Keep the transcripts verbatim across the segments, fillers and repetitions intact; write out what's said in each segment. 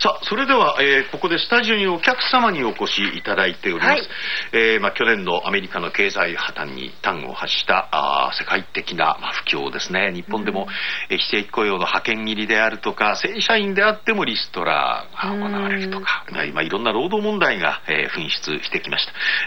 さあ、それでは、えー、ここでスタジオにお客様にお越しいただいております。はい、えー、まあ、去年のアメリカの経済破綻に端を発したあ世界的な、まあ、不況ですね。日本でも、うん、非正規雇用の派遣切りであるとか、正社員であってもリストラが行われるとか、まあ、今いろんな労働問題が、えー、噴出してきました。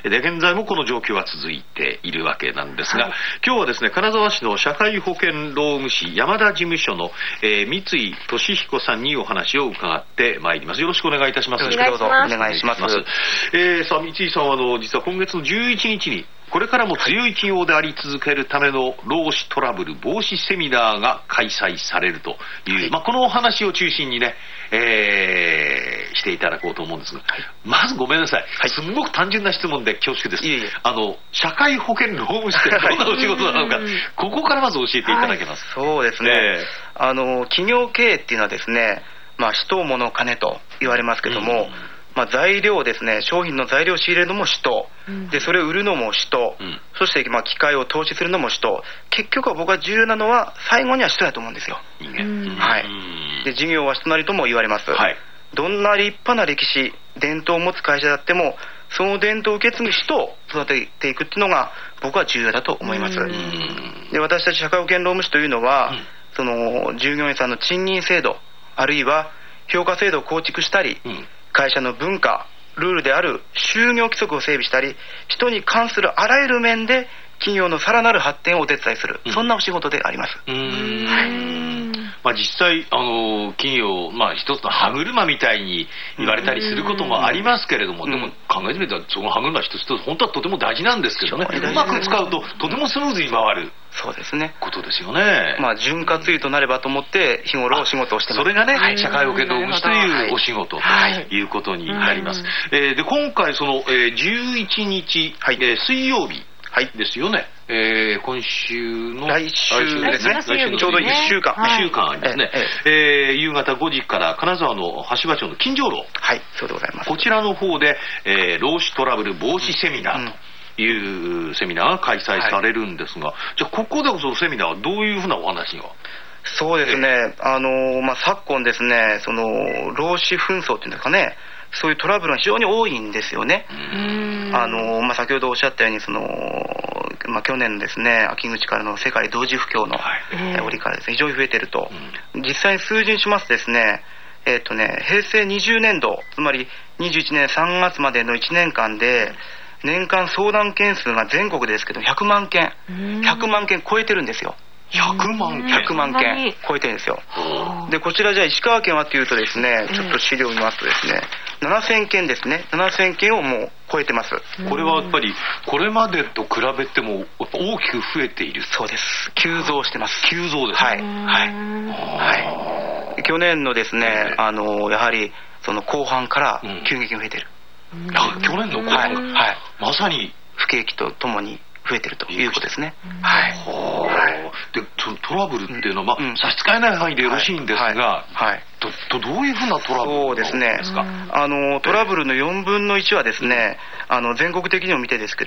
で、現在もこの状況は続いているわけなんですが、はい、今日はですね、金沢市の社会保険労務士山田事務所の、えー、三井俊彦さんにお話を伺ってまいります。よろしくお願いいたします。 よろしくどうぞお願いします。 えー、さあ、三井さんはあの実は今月のじゅういちにちにこれからも強い企業であり続けるための労使トラブル防止セミナーが開催されるという、はい、まあ、このお話を中心にね、えー、していただこうと思うんですが、はい、まずごめんなさい、はい、すごく単純な質問で恐縮です。いえいえ、あの社会保険労務士ってどんなお仕事なのかここからまず教えていただけますか。 はい、そうですね、えー、あの企業経営っていうのはですね、まあ、人物金と言われますけども、うん、まあ、材料ですね、商品の材料を仕入れるのも人、うん、でそれを売るのも人、うん、そしてまあ機械を投資するのも人、結局は僕は重要なのは最後には人だと思うんですよ。人間、うん、はい、で事業は人なりとも言われます。はい、どんな立派な歴史伝統を持つ会社であってもその伝統を受け継ぐ人を育てていくっていうのが僕は重要だと思います。うん、で私たち社会保険労務士というのは、うん、その従業員さんの賃金制度あるいは評価制度を構築したり、うん、会社の文化ルールである就業規則を整備したり、人に関するあらゆる面で企業のさらなる発展をお手伝いする、うん、そんなお仕事であります。うーん、 はい、まあ、実際あの企業、まあ、一つの歯車みたいに言われたりすることもありますけれども、うん、でも考えてみたらその歯車一つ一つ本当はとても大事なんですけどね、うまく使うととてもスムーズに回る。 そうですね、 ことですよね。 まあ潤滑油となればと思って日頃お仕事をしてます。 それがね、はい、社会保険労務士というお仕事ということになります。はい、えー、で今回その、えー、じゅういちにち、はい、えー、水曜日ですよね。えー、今週の来週ですね。来週のちょうどいっしゅうかん、 はい、いっしゅうかんですね。えええー、夕方ごじから金沢の橋場町の金城楼、 はい、そうでございます。 こちらの方で、えー、労使トラブル防止セミナーと、うんうんいうセミナーが開催されるんですが、はい、じゃあここでそのセミナーはどういうふうなお話が。 そうですね、えーあのまあ、昨今ですね、その労使紛争っていうんですかね、そういうトラブルが非常に多いんですよね。あの、まあ、先ほどおっしゃったようにその、まあ、去年のですね秋口からの世界同時不況の折からですね、非常に増えていると、うん、実際に数字にしますとですね、えーとね平成にじゅうねんど、つまりにじゅういちねんさんがつまでのいちねんかんで年間相談件数が全国ですけどひゃくまんけん、ひゃくまんけん超えてるんですよ。 ひゃくまんけん、 ひゃくまんけん超えてるんですよ。でこちらじゃあ石川県はというとですね、ちょっと資料を見ますとですね、ななせんけんですね、ななせんけんをもう超えてます。 これはやっぱりこれまでと比べても大きく増えている。 そうです、急増してます。 急増ですね。 はいはいはい。去年のですね、あのやはりその後半から急激に増えてる。 うん、あ、去年の後半、はいはい、まさに不景気とともに増えてるということですね。はい。 はい。で、そのトラブルっていうのは、まあ、うん、差し支えない範囲でよろしいんですが、はいはいはい、ど, どういうふうなトラブルそうですね。あのトラブルのよんぶんのいちはですね、あの全国的にも見てですけど